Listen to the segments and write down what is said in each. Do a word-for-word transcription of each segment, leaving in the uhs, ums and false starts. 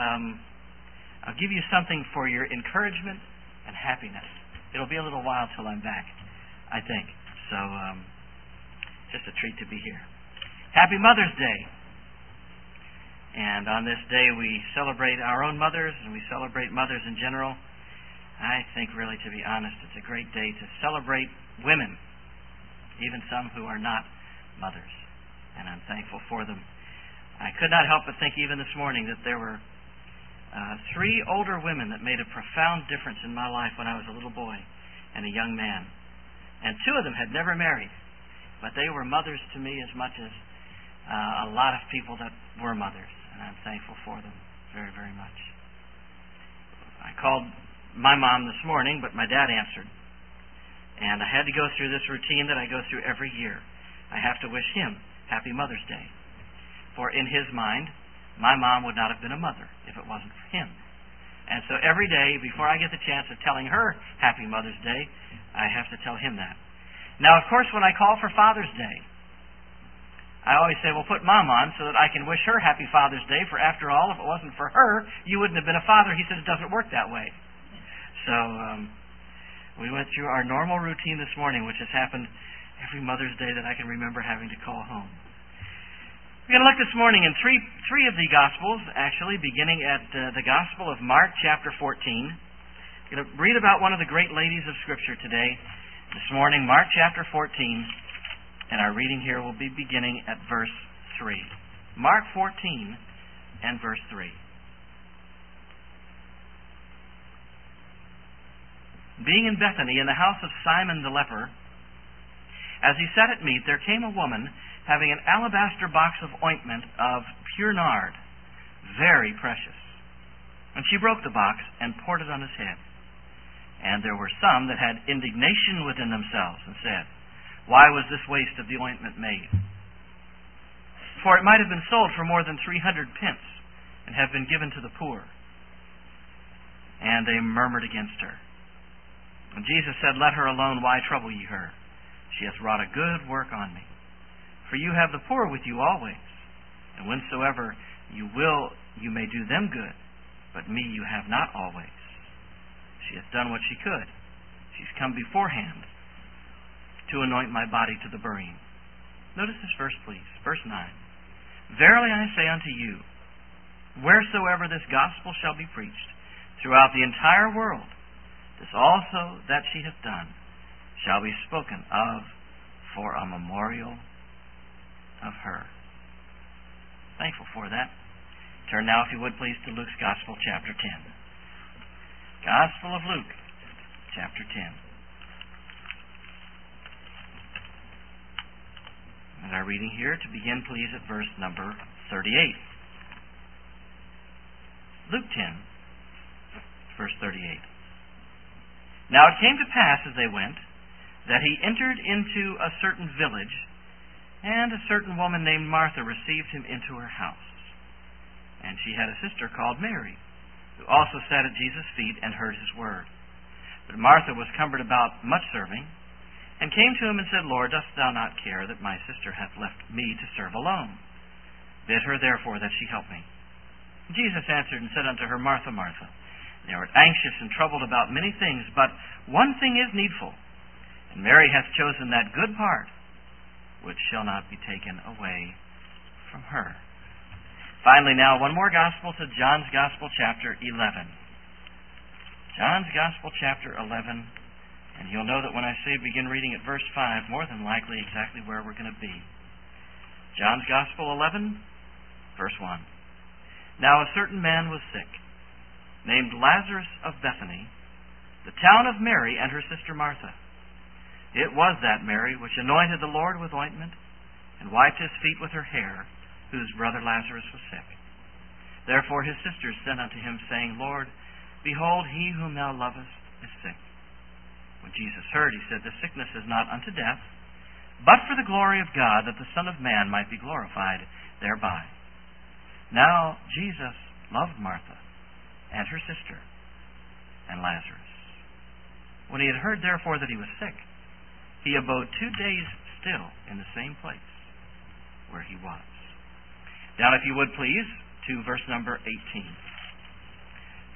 um, I'll give you something for your encouragement and happiness. It'll be a little while till I'm back, I think. So, um, just a treat to be here. Happy Mother's Day. And on this day we celebrate our own mothers and we celebrate mothers in general. I think really, to be honest, it's a great day to celebrate women, even some who are not mothers. And I'm thankful for them. I could not help but think even this morning that there were uh, three older women that made a profound difference in my life when I was a little boy and a young man. And two of them had never married, but they were mothers to me as much as uh, a lot of people that were mothers. And I'm thankful for them very, very much. I called my mom this morning, but my dad answered. And I had to go through this routine that I go through every year. I have to wish him Happy Mother's Day. For in his mind, my mom would not have been a mother if it wasn't for him. And so every day, before I get the chance of telling her Happy Mother's Day, I have to tell him that. Now, of course, when I call for Father's Day, I always say, well, put Mom on so that I can wish her Happy Father's Day, for after all, if it wasn't for her, you wouldn't have been a father. He said it doesn't work that way. So um, we went through our normal routine this morning, which has happened every Mother's Day that I can remember having to call home. We're going to look this morning in three three of the Gospels, actually, beginning at uh, the Gospel of Mark, chapter fourteen. We're going to read about one of the great ladies of Scripture today. This morning, Mark chapter fourteen. And our reading here will be beginning at verse three. Mark fourteen and verse three. Being in Bethany, in the house of Simon the leper, as he sat at meat, there came a woman having an alabaster box of ointment of pure nard, very precious. And she broke the box and poured it on his head. And there were some that had indignation within themselves and said, why was this waste of the ointment made? For it might have been sold for more than three hundred pence and have been given to the poor. And they murmured against her. And Jesus said, let her alone, why trouble ye her? She hath wrought a good work on me. For you have the poor with you always, and whensoever you will, you may do them good, but me you have not always. She hath done what she could. She's come beforehand to anoint my body to the burying. Notice this verse, please. Verse nine. Verily I say unto you, wheresoever this gospel shall be preached throughout the entire world, this also that she hath done shall be spoken of for a memorial of her. Thankful for that. Turn now, if you would please, to Luke's Gospel, chapter ten. Gospel of Luke, chapter ten. And our reading here, to begin, please, at verse number thirty-eight. Luke ten, verse thirty-eight. Now it came to pass as they went, that he entered into a certain village, and a certain woman named Martha received him into her house. And she had a sister called Mary, who also sat at Jesus' feet and heard his word. But Martha was cumbered about much serving, and came to him and said, Lord, dost thou not care that my sister hath left me to serve alone? Bid her therefore that she help me. And Jesus answered and said unto her, Martha, Martha, thou art anxious and troubled about many things, but one thing is needful. And Mary hath chosen that good part, which shall not be taken away from her. Finally now, one more gospel, to John's Gospel, chapter eleven. John's Gospel, chapter eleven. And you'll know that when I say begin reading at verse five, more than likely exactly where we're going to be. John's Gospel eleven, verse one. Now a certain man was sick, named Lazarus of Bethany, the town of Mary and her sister Martha. It was that Mary which anointed the Lord with ointment, and wiped his feet with her hair, whose brother Lazarus was sick. Therefore his sisters sent unto him, saying, Lord, behold, he whom thou lovest is sick. When Jesus heard, he said, the sickness is not unto death, but for the glory of God, that the Son of Man might be glorified thereby. Now Jesus loved Martha and her sister and Lazarus. When he had heard, therefore, that he was sick, he abode two days still in the same place where he was. Down, if you would please, to verse number eighteen.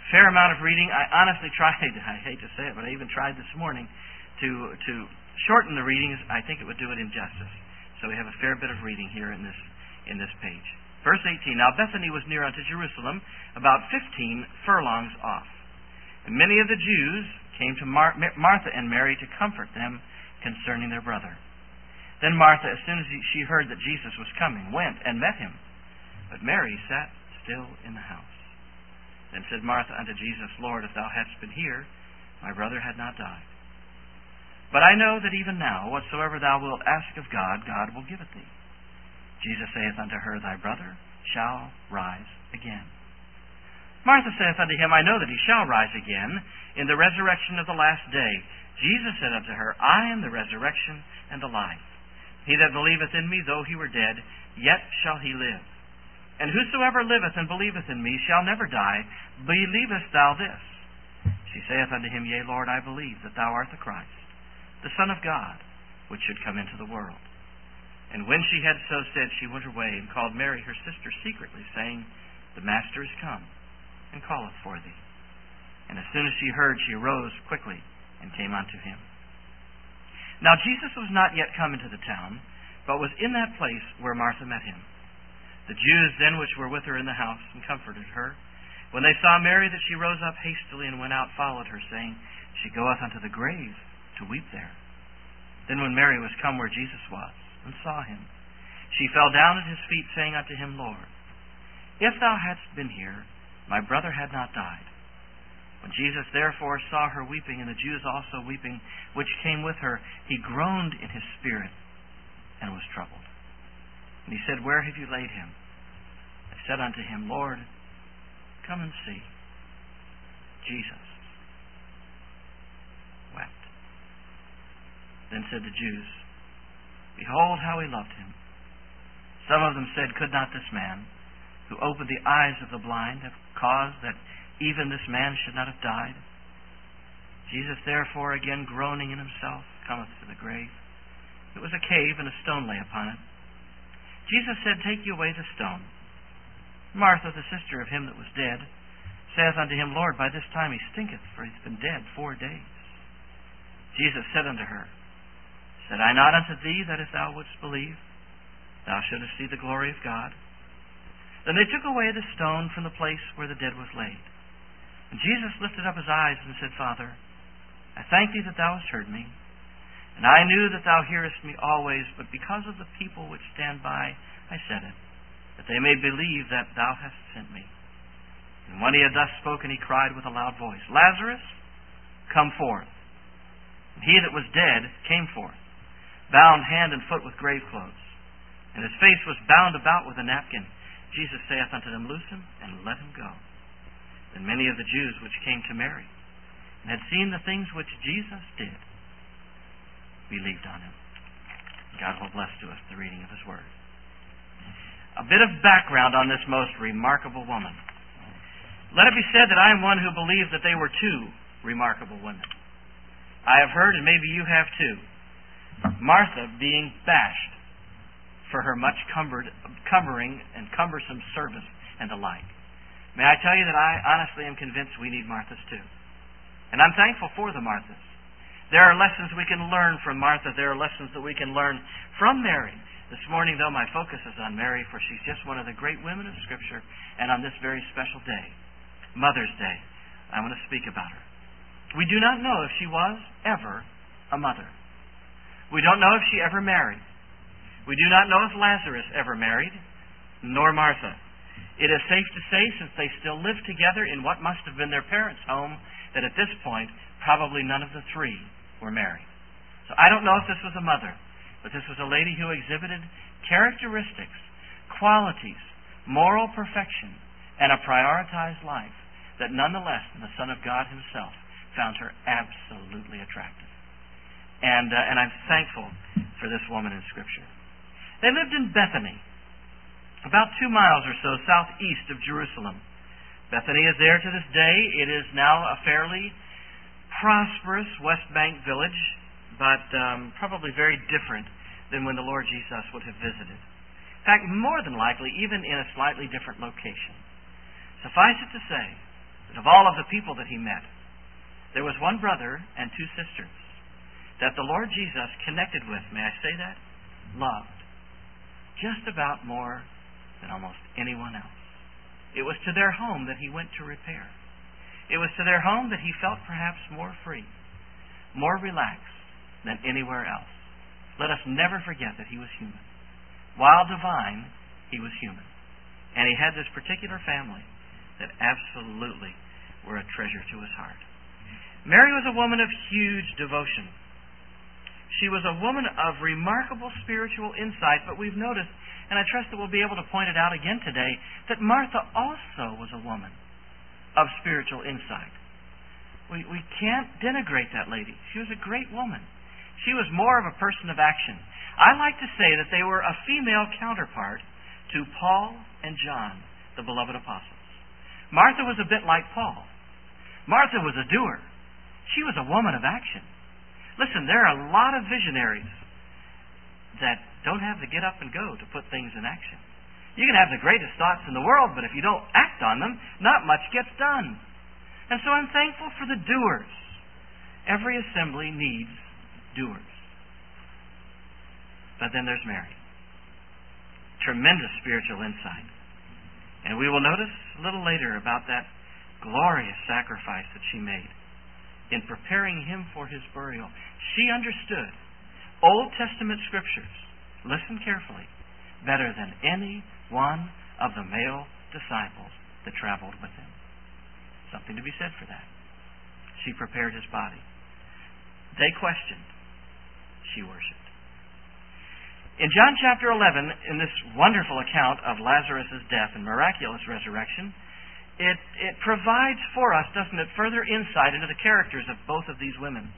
fair amount of reading. I honestly tried, I hate to say it, but I even tried this morning to to shorten the readings. I think it would do it injustice. So we have a fair bit of reading here in this in this page. Verse eighteen, Now Bethany was near unto Jerusalem, about fifteen furlongs off. And many of the Jews came to Mar- Martha and Mary to comfort them concerning their brother. Then Martha, as soon as she heard that Jesus was coming, went and met him. But Mary sat still in the house. Then said Martha unto Jesus, Lord, if thou hadst been here, my brother had not died. But I know that even now, whatsoever thou wilt ask of God, God will give it thee. Jesus saith unto her, Thy brother shall rise again. Martha saith unto him, I know that he shall rise again in the resurrection of the last day. Jesus said unto her, I am the resurrection and the life. He that believeth in me, though he were dead, yet shall he live. And whosoever liveth and believeth in me shall never die. Believest thou this? She saith unto him, Yea, Lord, I believe that thou art the Christ, the Son of God, which should come into the world. And when she had so said, she went away and called Mary her sister secretly, saying, The Master is come, and calleth for thee. And as soon as she heard, she arose quickly and came unto him. Now Jesus was not yet come into the town, but was in that place where Martha met him. The Jews then which were with her in the house and comforted her, when they saw Mary that she rose up hastily and went out, followed her, saying, She goeth unto the grave to weep there. Then when Mary was come where Jesus was, and saw him, she fell down at his feet, saying unto him, Lord, if thou hadst been here, my brother had not died. When Jesus therefore saw her weeping, and the Jews also weeping, which came with her, he groaned in his spirit, and was troubled. And he said, Where have you laid him? They said unto him, Lord, come and see. Jesus wept. Then said the Jews, Behold how he loved him. Some of them said, Could not this man, who opened the eyes of the blind, have caused that even this man should not have died? Jesus therefore, again groaning in himself, cometh to the grave. It was a cave, and a stone lay upon it. Jesus said, Take ye away the stone. Martha, the sister of him that was dead, saith unto him, Lord, by this time he stinketh, for he hath been dead four days. Jesus said unto her, Said I not unto thee that if thou wouldst believe, thou shouldest see the glory of God? Then they took away the stone from the place where the dead was laid. And Jesus lifted up his eyes and said, Father, I thank thee that thou hast heard me. And I knew that thou hearest me always, but because of the people which stand by, I said it, that they may believe that thou hast sent me. And when he had thus spoken, he cried with a loud voice, Lazarus, come forth. And he that was dead came forth, bound hand and foot with grave clothes, and his face was bound about with a napkin. Jesus saith unto them, Loose him, and let him go. Then many of the Jews which came to Mary, and had seen the things which Jesus did, believed on him. God will bless to us the reading of his word. A bit of background on this most remarkable woman. Let it be said that I am one who believes that they were two remarkable women. I have heard, and maybe you have too, Martha being bashed for her much cumbered, cumbering and cumbersome service and the like. May I tell you that I honestly am convinced we need Marthas too. And I'm thankful for the Marthas. There are lessons we can learn from Martha. There are lessons that we can learn from Mary. This morning, though, my focus is on Mary, for she's just one of the great women of Scripture. And on this very special day, Mother's Day, I want to speak about her. We do not know if she was ever a mother. We don't know if she ever married. We do not know if Lazarus ever married, nor Martha. It is safe to say, since they still lived together in what must have been their parents' home, that at this point, probably none of the three were married. So I don't know if this was a mother, but this was a lady who exhibited characteristics, qualities, moral perfection, and a prioritized life that nonetheless the Son of God himself found her absolutely attractive. And, uh, and I'm thankful for this woman in Scripture. They lived in Bethany, about two miles or so southeast of Jerusalem. Bethany is there to this day. It is now a fairly prosperous West Bank village, but um, probably very different than when the Lord Jesus would have visited. In fact, more than likely, even in a slightly different location. Suffice it to say that of all of the people that he met, there was one brother and two sisters that the Lord Jesus connected with, may I say that? Loved. Just about more than almost anyone else. It was to their home that he went to repair. It was to their home that he felt perhaps more free, more relaxed than anywhere else. Let us never forget that he was human. While divine, he was human. And he had this particular family that absolutely were a treasure to his heart. Mary was a woman of huge devotion. She was a woman of remarkable spiritual insight, but we've noticed, and I trust that we'll be able to point it out again today, that Martha also was a woman of spiritual insight. We, we can't denigrate that lady. She was a great woman. She was more of a person of action. I like to say that they were a female counterpart to Paul and John, the beloved apostles. Martha was a bit like Paul. Martha was a doer. She was a woman of action. Listen, there are a lot of visionaries that don't have the get up and go to put things in action. You can have the greatest thoughts in the world, but if you don't act on them, not much gets done. And so I'm thankful for the doers. Every assembly needs doers. But then there's Mary. Tremendous spiritual insight. And we will notice a little later about that glorious sacrifice that she made in preparing him for his burial. She understood Old Testament scriptures, listen carefully, better than any one of the male disciples that traveled with him. Something to be said for that. She prepared his body. They questioned. She worshipped. In John chapter eleven, in this wonderful account of Lazarus' death and miraculous resurrection, it, it provides for us, doesn't it, further insight into the characters of both of these women.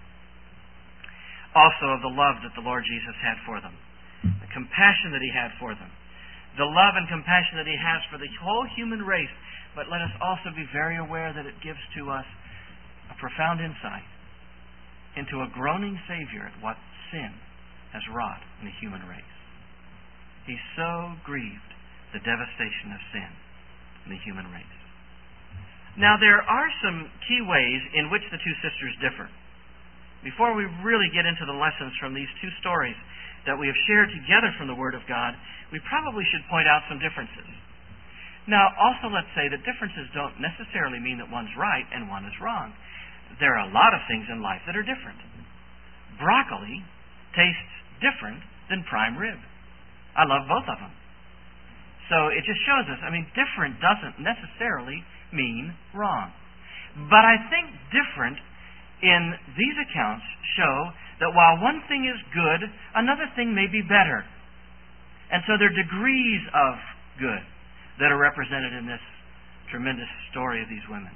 Also of the love that the Lord Jesus had for them. The compassion that he had for them. The love and compassion that he has for the whole human race. But let us also be very aware that it gives to us a profound insight into a groaning Savior at what sin has wrought in the human race. He so grieved the devastation of sin in the human race. Now, there are some key ways in which the two sisters differ. Before we really get into the lessons from these two stories that we have shared together from the Word of God, we probably should point out some differences. Now, also let's say that differences don't necessarily mean that one's right and one is wrong. There are a lot of things in life that are different. Broccoli tastes different than prime rib. I love both of them. So it just shows us, I mean, different doesn't necessarily mean wrong. But I think different in these accounts show that while one thing is good, another thing may be better. And so there are degrees of good that are represented in this tremendous story of these women.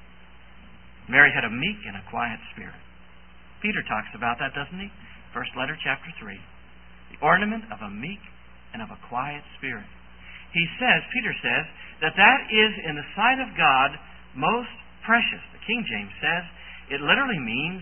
Mary had a meek and a quiet spirit. Peter talks about that, doesn't he? First letter, chapter three. The ornament of a meek and of a quiet spirit. He says, Peter says, that that is in the sight of God most precious. The King James says it literally means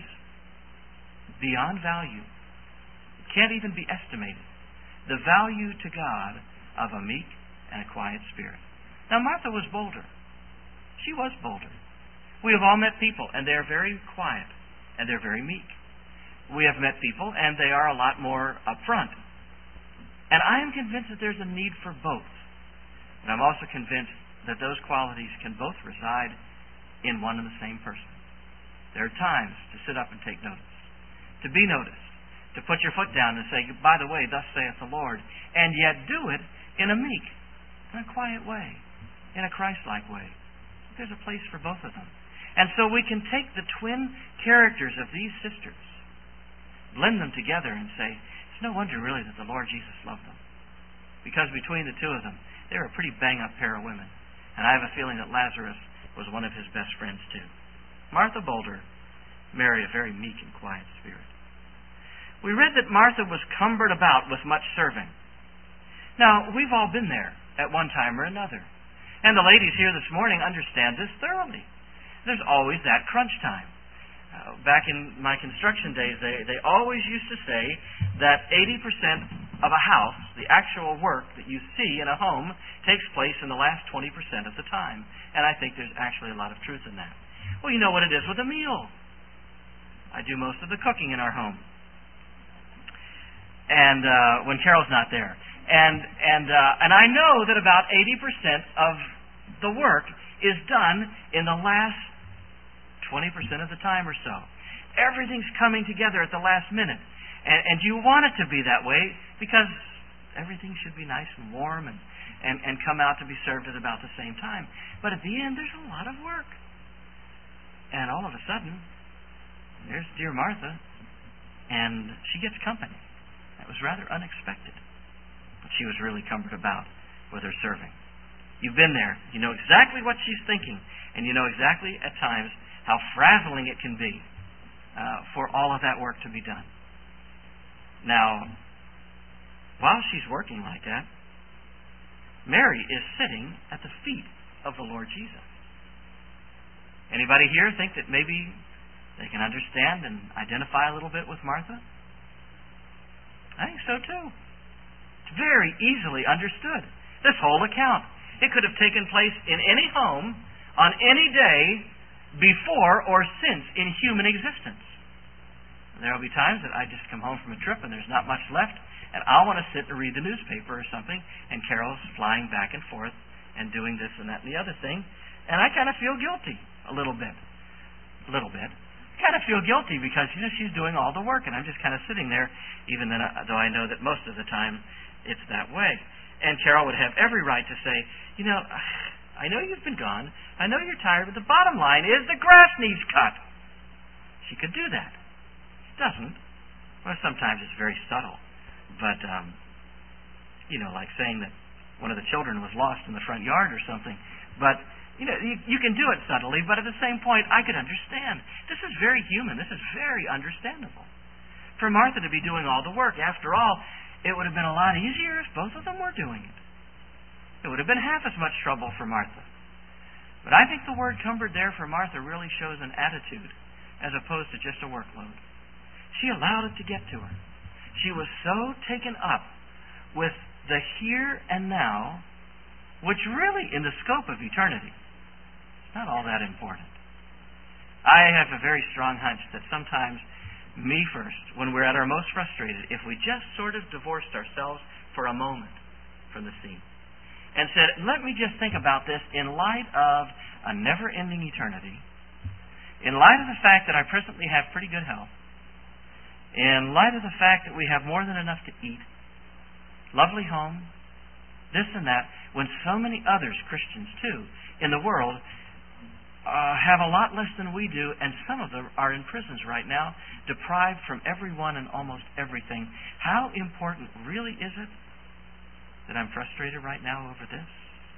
beyond value. It can't even be estimated. The value to God of a meek and a quiet spirit. Now, Martha was bolder. She was bolder. We have all met people, and they're very quiet, and they're very meek. We have met people, and they are a lot more upfront. And I am convinced that there's a need for both. And I'm also convinced that those qualities can both reside in one and the same person. There are times to sit up and take notice, to be noticed, to put your foot down and say, by the way, thus saith the Lord, and yet do it in a meek, in a quiet way, in a Christ-like way. There's a place for both of them. And so we can take the twin characters of these sisters, blend them together and say, it's no wonder really that the Lord Jesus loved them. Because between the two of them, they were a pretty bang-up pair of women. And I have a feeling that Lazarus was one of his best friends too. Martha bolder, Mary a very meek and quiet spirit. We read that Martha was cumbered about with much serving. Now, we've all been there at one time or another. And the ladies here this morning understand this thoroughly. There's always that crunch time. Uh, back in my construction days, they, they always used to say that eighty percent of a house, the actual work that you see in a home, takes place in the last twenty percent of the time. And I think there's actually a lot of truth in that. Well, you know what it is with a meal. I do most of the cooking in our home. And uh, when Carol's not there. And and uh, and I know that about eighty percent of the work is done in the last twenty percent of the time or so. Everything's coming together at the last minute. And, and you want it to be that way because everything should be nice and warm and, and, and come out to be served at about the same time. But at the end, there's a lot of work. And all of a sudden, there's dear Martha, and she gets company. That was rather unexpected. But she was really cumbered about with her serving. You've been there. You know exactly what she's thinking. And you know exactly, at times, how frazzling it can be uh, for all of that work to be done. Now, while she's working like that, Mary is sitting at the feet of the Lord Jesus. Anybody here think that maybe they can understand and identify a little bit with Martha? I think so too. It's very easily understood. This whole account. It could have taken place in any home, on any day, before or since in human existence. There will be times that I just come home from a trip and there's not much left, and I'll want to sit and read the newspaper or something, and Carol's flying back and forth and doing this and that and the other thing, and I kind of feel guilty a little bit. A little bit. Kind of feel guilty because, you know, she's doing all the work, and I'm just kind of sitting there, even though I know that most of the time it's that way. And Carol would have every right to say, you know, I know you've been gone, I know you're tired, but the bottom line is the grass needs cut. She could do that. She doesn't. Well, sometimes it's very subtle. But, um, you know, like saying that one of the children was lost in the front yard or something. But, you know, you, you can do it subtly, but at the same point, I could understand. This is very human. This is very understandable. For Martha to be doing all the work, after all, it would have been a lot easier if both of them were doing it. It would have been half as much trouble for Martha. But I think the word cumbered there for Martha really shows an attitude as opposed to just a workload. She allowed it to get to her. She was so taken up with the here and now, which really, in the scope of eternity, is not all that important. I have a very strong hunch that sometimes, me first, when we're at our most frustrated, if we just sort of divorced ourselves for a moment from the scene and said, let me just think about this in light of a never-ending eternity, in light of the fact that I presently have pretty good health, in light of the fact that we have more than enough to eat, lovely home, this and that, when so many others, Christians too, in the world uh, have a lot less than we do, and some of them are in prisons right now, deprived from everyone and almost everything. How important really is it that I'm frustrated right now over this?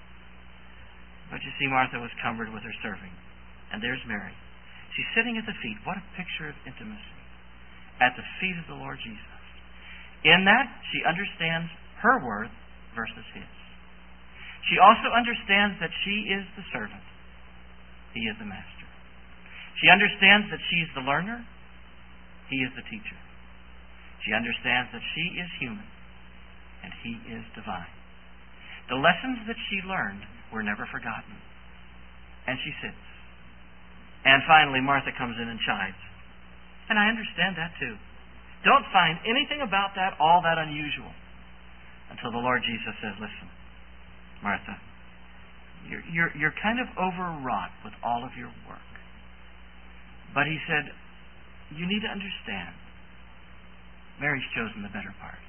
But you see, Martha was cumbered with her serving. And there's Mary. She's sitting at the feet. What a picture of intimacy. At the feet of the Lord Jesus. In that, she understands her worth versus his. She also understands that she is the servant. He is the master. She understands that she's the learner. He is the teacher. She understands that she is human and he is divine. The lessons that she learned were never forgotten. And she sits. And finally, Martha comes in and chides. And I understand that too. Don't find anything about that all that unusual until the Lord Jesus says, listen, Martha, you're, you're, you're kind of overwrought with all of your work. But he said, you need to understand, Mary's chosen the better part.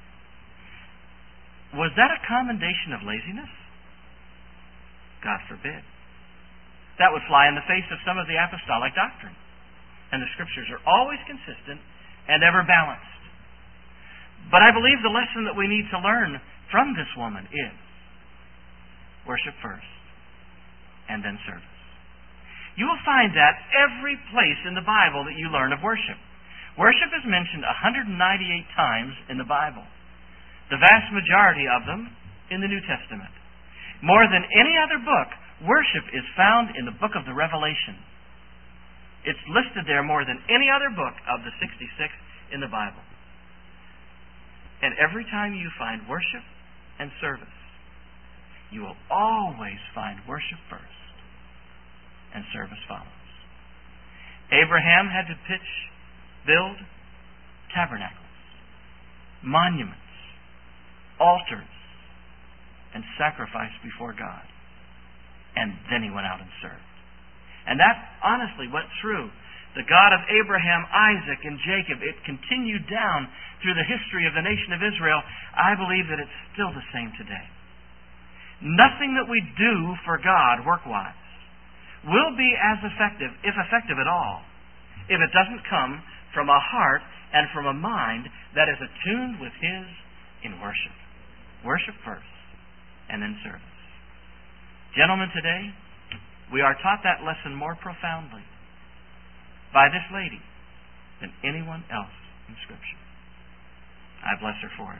Was that a commendation of laziness? God forbid. That would fly in the face of some of the apostolic doctrine. And the Scriptures are always consistent and ever balanced. But I believe the lesson that we need to learn from this woman is worship first and then service. You will find that every place in the Bible that you learn of worship. Worship is mentioned one hundred ninety-eight times in the Bible. The vast majority of them in the New Testament. More than any other book, worship is found in the book of the Revelation. It's listed there more than any other book of the sixty-six in the Bible. And every time you find worship and service, you will always find worship first and service follows. Abraham had to pitch, build tabernacles, monuments, altars, and sacrifice before God. And then he went out and served. And that's honestly went through the God of Abraham, Isaac, and Jacob. It continued down through the history of the nation of Israel. I believe that it's still the same today. Nothing that we do for God work-wise will be as effective, if effective at all, if it doesn't come from a heart and from a mind that is attuned with His in worship. Worship first, and then service. Gentlemen, today, we are taught that lesson more profoundly by this lady than anyone else in Scripture. I bless her for it.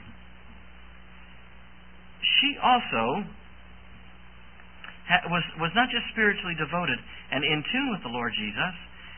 She also was, was not just spiritually devoted and in tune with the Lord Jesus.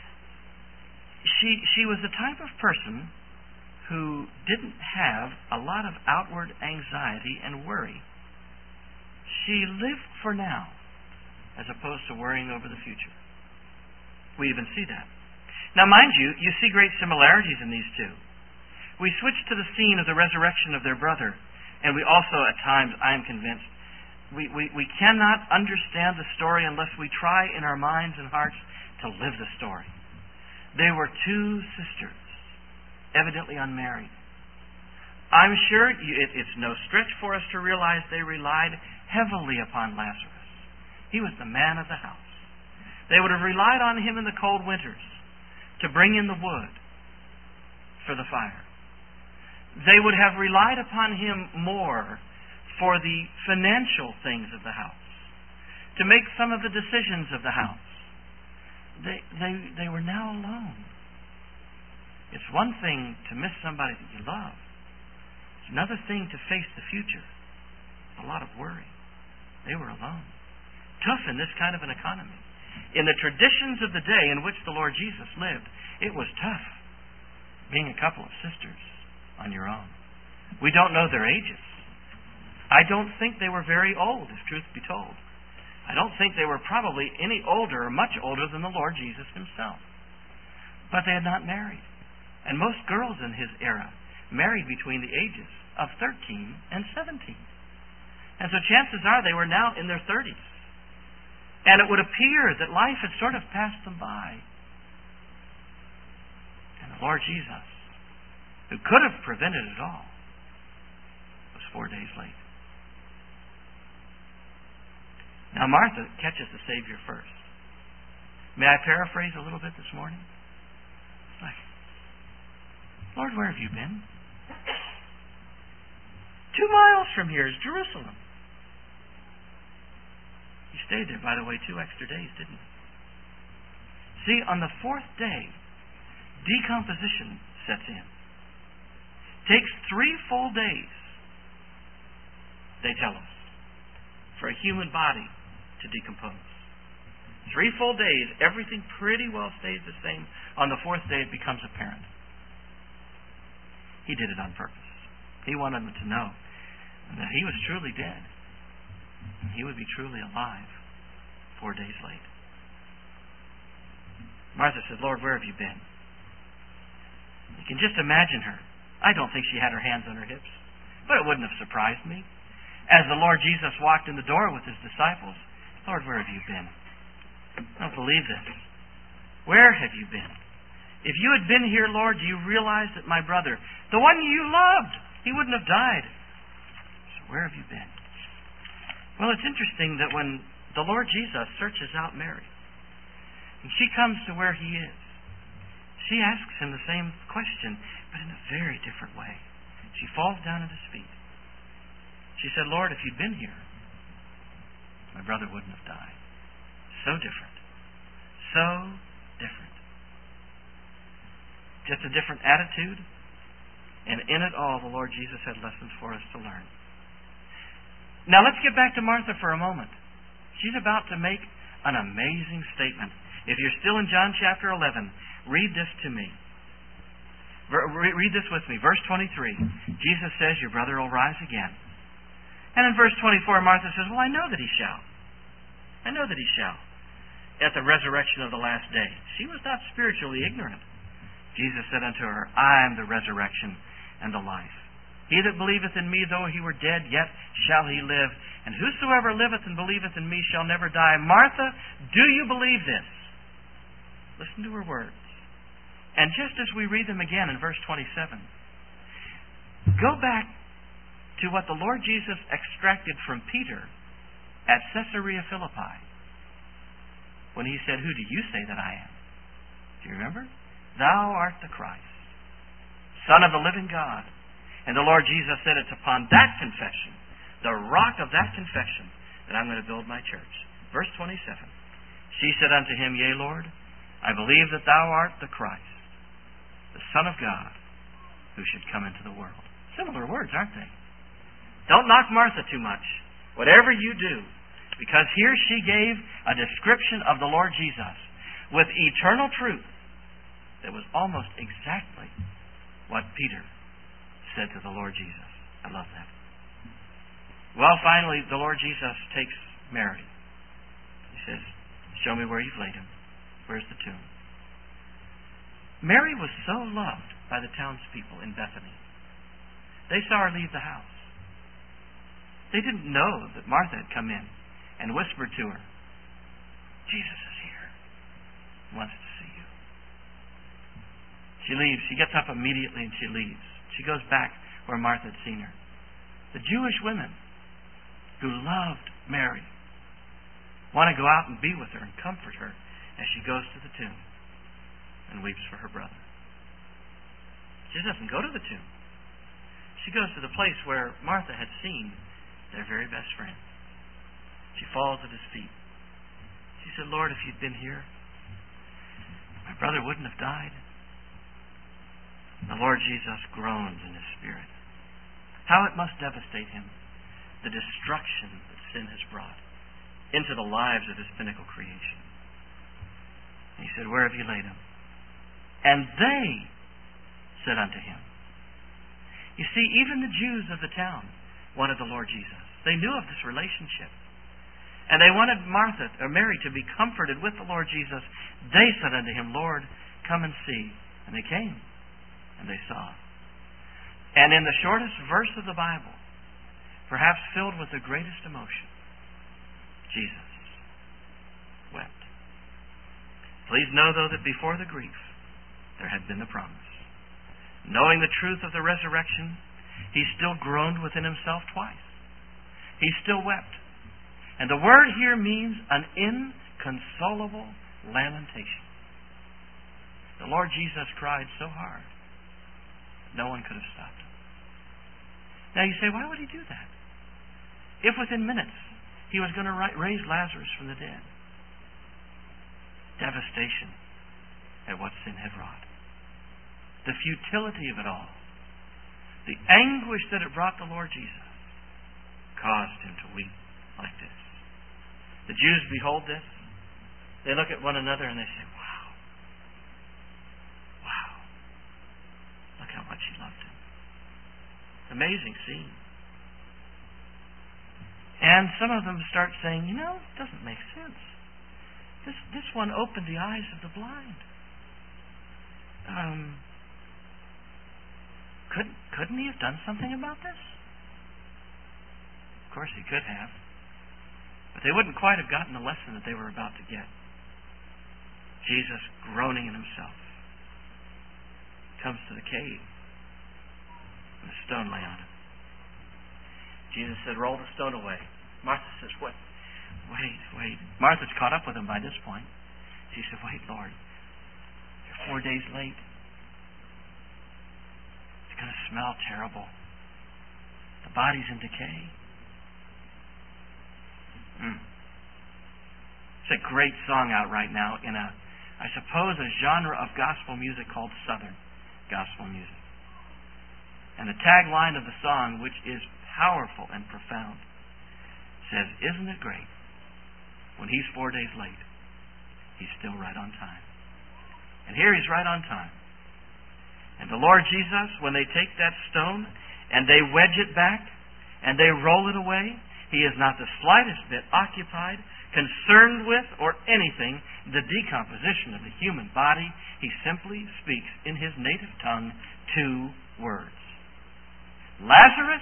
She, she was the type of person who didn't have a lot of outward anxiety and worry. She lived for now as opposed to worrying over the future. We even see that. Now, mind you, you see great similarities in these two. We switch to the scene of the resurrection of their brother, and we also, at times, I am convinced, we, we, we cannot understand the story unless we try in our minds and hearts to live the story. They were two sisters, evidently unmarried. I'm sure you, it, it's no stretch for us to realize they relied heavily upon Lazarus. He was the man of the house. They would have relied on him in the cold winters to bring in the wood for the fire. They would have relied upon him more for the financial things of the house, to make some of the decisions of the house. They, they, they were now alone. It's one thing to miss somebody that you love. It's another thing to face the future. A lot of worry. They were alone. Tough in this kind of an economy. In the traditions of the day in which the Lord Jesus lived, it was tough being a couple of sisters on your own. We don't know their ages. I don't think they were very old, if truth be told. I don't think they were probably any older or much older than the Lord Jesus Himself. But they had not married. And most girls in His era married between the ages of thirteen and seventeen. And so chances are they were now in their thirties. And it would appear that life had sort of passed them by. And the Lord Jesus, who could have prevented it all, was four days late. Now Martha catches the Savior first. May I paraphrase a little bit this morning? It's like, Lord, where have you been? Two miles from here is Jerusalem. He stayed there, by the way, two extra days, didn't he? See, on the fourth day, decomposition sets in. Takes three full days, they tell us, for a human body to decompose. Three full days, everything pretty well stays the same. On the fourth day, it becomes apparent. He did it on purpose. He wanted them to know that he was truly dead. And he would be truly alive four days late. Martha said, Lord, where have you been? You can just imagine her. I don't think she had her hands on her hips, but it wouldn't have surprised me. As the Lord Jesus walked in the door with His disciples, Lord, where have you been? I don't believe this. Where have you been? If you had been here, Lord, do you realize that my brother, the one you loved, he wouldn't have died. So where have you been? Well, it's interesting that when the Lord Jesus searches out Mary, and she comes to where He is, she asks Him the same question, but in a very different way. She falls down at His feet. She said, Lord, if you'd been here, my brother wouldn't have died. So different. So different. Just a different attitude, and in it all, the Lord Jesus had lessons for us to learn. Now let's get back to Martha for a moment. She's about to make an amazing statement. If you're still in John chapter eleven, read this to me. Read this with me. Verse twenty-three. Jesus says, your brother will rise again. And in verse twenty-four, Martha says, well, I know that he shall. I know that he shall. At the resurrection of the last day. She was not spiritually ignorant. Jesus said unto her, I am the resurrection and the life. He that believeth in me, though he were dead, yet shall he live. And whosoever liveth and believeth in me shall never die. Martha, do you believe this? Listen to her words. And just as we read them again in verse twenty-seven, go back to what the Lord Jesus extracted from Peter at Caesarea Philippi when he said, who do you say that I am? Do you remember? Thou art the Christ, Son of the living God. And the Lord Jesus said, it's upon that confession, the rock of that confession, that I'm going to build my church. Verse twenty-seven. She said unto him, yea, Lord, I believe that thou art the Christ, the Son of God, who should come into the world. Similar words, aren't they? Don't knock Martha too much. Whatever you do, because here she gave a description of the Lord Jesus with eternal truth that was almost exactly what Peter said to the Lord Jesus. I love that. Well, finally, the Lord Jesus takes Mary. He says, show me where you've laid him. Where's the tomb? Mary was so loved by the townspeople in Bethany. They saw her leave the house. They didn't know that Martha had come in and whispered to her, Jesus is here. He wants to see you. She leaves. She gets up immediately and she leaves. She goes back where Martha had seen her. The Jewish women who loved Mary want to go out and be with her and comfort her as she goes to the tomb and weeps for her brother. She doesn't go to the tomb. She goes to the place where Martha had seen their very best friend. She falls at his feet. She said, Lord, if you'd been here, my brother wouldn't have died. The Lord Jesus groans in his spirit. How it must devastate him, the destruction that sin has brought into the lives of his pinnacle creation. And he said, where have you laid him? And they said unto him. You see, even the Jews of the town wanted the Lord Jesus. They knew of this relationship. And they wanted Martha or Mary to be comforted with the Lord Jesus. They said unto him, Lord, come and see. And they came. And they saw. And in the shortest verse of the Bible, perhaps filled with the greatest emotion, Jesus wept. Please know, though, that before the grief, there had been the promise. Knowing the truth of the resurrection, he still groaned within himself twice. He still wept. And the word here means an inconsolable lamentation. The Lord Jesus cried so hard, no one could have stopped him. Now you say, why would he do that? If within minutes he was going to raise Lazarus from the dead. Devastation at what sin had wrought. The futility of it all. The anguish that it brought the Lord Jesus caused him to weep like this. The Jews behold this. They look at one another and they say, wow. Wow. Look how much he loved him. Amazing scene. And some of them start saying, you know, it doesn't make sense. This this one opened the eyes of the blind. Um, couldn't, couldn't he have done something about this? Of course he could have. But they wouldn't quite have gotten the lesson that they were about to get. Jesus, groaning in himself, comes to the cave. And a stone lay on it. Jesus said, roll the stone away. Martha says, what? Wait, wait. Martha's caught up with him by this point. She said, wait, Lord. You're four days late. It's going to smell terrible. The body's in decay. Mm. It's a great song out right now in a, I suppose, a genre of gospel music called Southern gospel music. And the tagline of the song, which is powerful and profound, says, isn't it great when he's four days late, he's still right on time. And here he's right on time. And the Lord Jesus, when they take that stone and they wedge it back and they roll it away, He is not the slightest bit occupied, concerned with, or anything the decomposition of the human body. He simply speaks in His native tongue two words. Lazarus,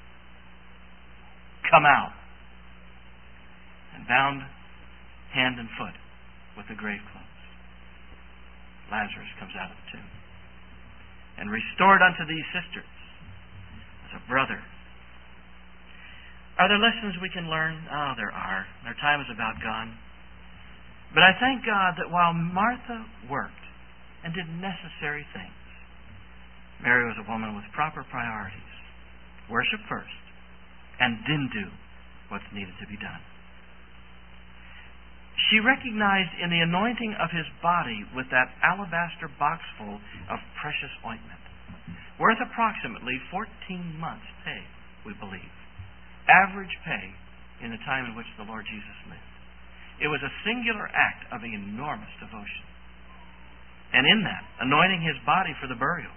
come out. And bound hand and foot with the grave clothes. Lazarus comes out of the tomb. And restored unto these sisters as a brother. Are there lessons we can learn? Oh, there are. Our time is about gone. But I thank God that while Martha worked and did necessary things, Mary was a woman with proper priorities. Worship first, and then do what's needed to be done. She recognized in the anointing of His body with that alabaster box full of precious ointment, worth approximately fourteen months' pay, we believe. Average pay in the time in which the Lord Jesus lived. It was a singular act of enormous devotion. And in that, anointing His body for the burial,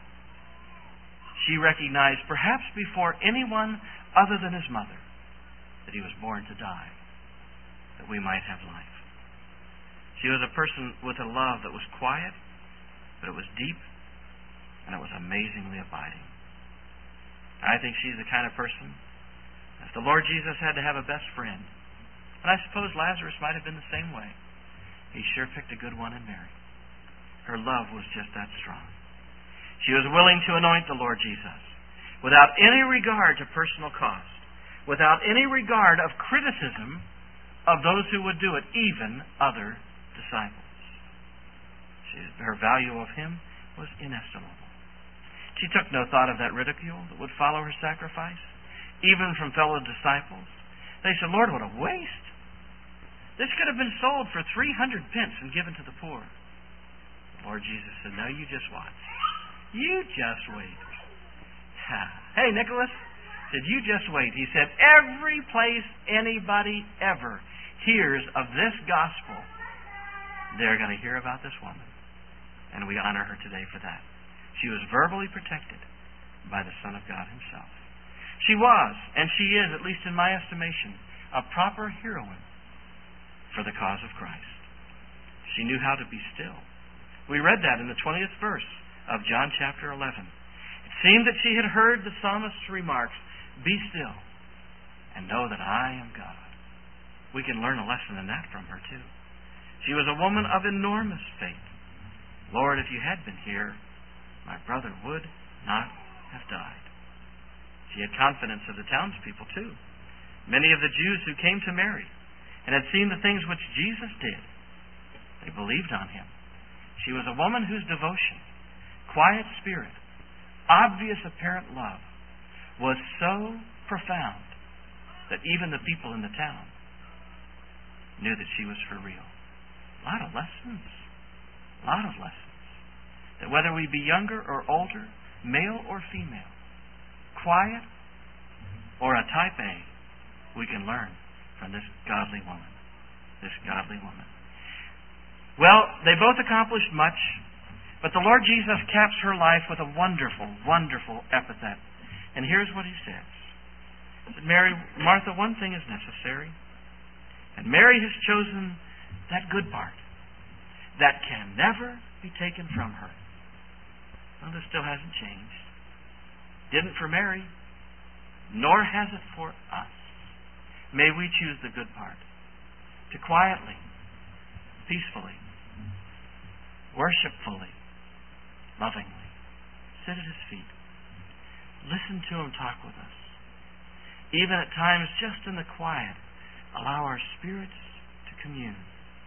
she recognized, perhaps before anyone other than His mother, that He was born to die, that we might have life. She was a person with a love that was quiet, but it was deep, and it was amazingly abiding. I think she's the kind of person, if the Lord Jesus had to have a best friend, and I suppose Lazarus might have been the same way, He sure picked a good one in Mary. Her love was just that strong. She was willing to anoint the Lord Jesus without any regard to personal cost, without any regard of criticism of those who would do it, even other disciples. She, her value of Him was inestimable. She took no thought of that ridicule that would follow her sacrifice, even from fellow disciples. They said, Lord, what a waste. This could have been sold for three hundred pence and given to the poor. The Lord Jesus said, no, you just watch. You just wait. Hey, Nicholas, said, you just wait. He said, every place anybody ever hears of this gospel, they're going to hear about this woman. And we honor her today for that. She was verbally protected by the Son of God Himself. She was, and she is, at least in my estimation, a proper heroine for the cause of Christ. She knew how to be still. We read that in the twentieth verse of John chapter eleven. It seemed that she had heard the psalmist's remarks, be still and know that I am God. We can learn a lesson in that from her too. She was a woman of enormous faith. Lord, if you had been here, my brother would not have died. She had confidence of the townspeople too. Many of the Jews who came to Mary and had seen the things which Jesus did, they believed on Him. She was a woman whose devotion, quiet spirit, obvious apparent love was so profound that even the people in the town knew that she was for real. A lot of lessons. A lot of lessons. That whether we be younger or older, male or female, quiet or a type A, we can learn from this godly woman. This godly woman. Well, they both accomplished much, but the Lord Jesus caps her life with a wonderful, wonderful epithet. And here's what He says. He said, Mary, Martha, one thing is necessary. And Mary has chosen that good part that can never be taken from her. Well, this still hasn't changed. Didn't for Mary, nor has it for us. May we choose the good part. To quietly, peacefully, worshipfully, lovingly sit at His feet. Listen to Him talk with us. Even at times, just in the quiet, allow our spirits to commune.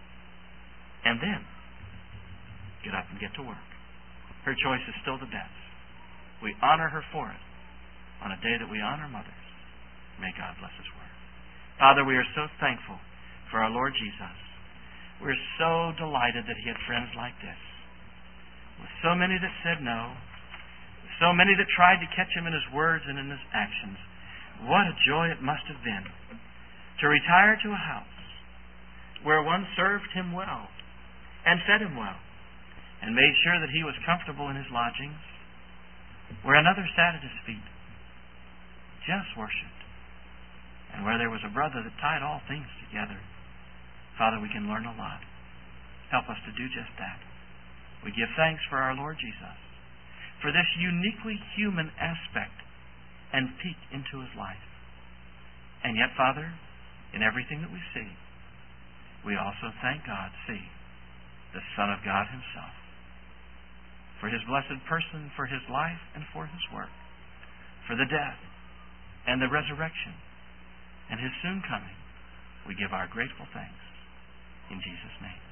And then, get up and get to work. Her choice is still the best. We honor her for it on a day that we honor mothers. May God bless His word. Father, we are so thankful for our Lord Jesus. We're so delighted that He had friends like this. With so many that said no, so many that tried to catch Him in His words and in His actions. What a joy it must have been to retire to a house where one served Him well and fed Him well and made sure that He was comfortable in His lodgings where another sat at his feet, just worshipped, and where there was a brother that tied all things together. Father, we can learn a lot. Help us to do just that. We give thanks for our Lord Jesus, for this uniquely human aspect and peek into his life. And yet, Father, in everything that we see, we also, thank God, see the Son of God himself, for his blessed person, for his life, and for his work, for the death and the resurrection, and his soon coming. We give our grateful thanks in Jesus' name.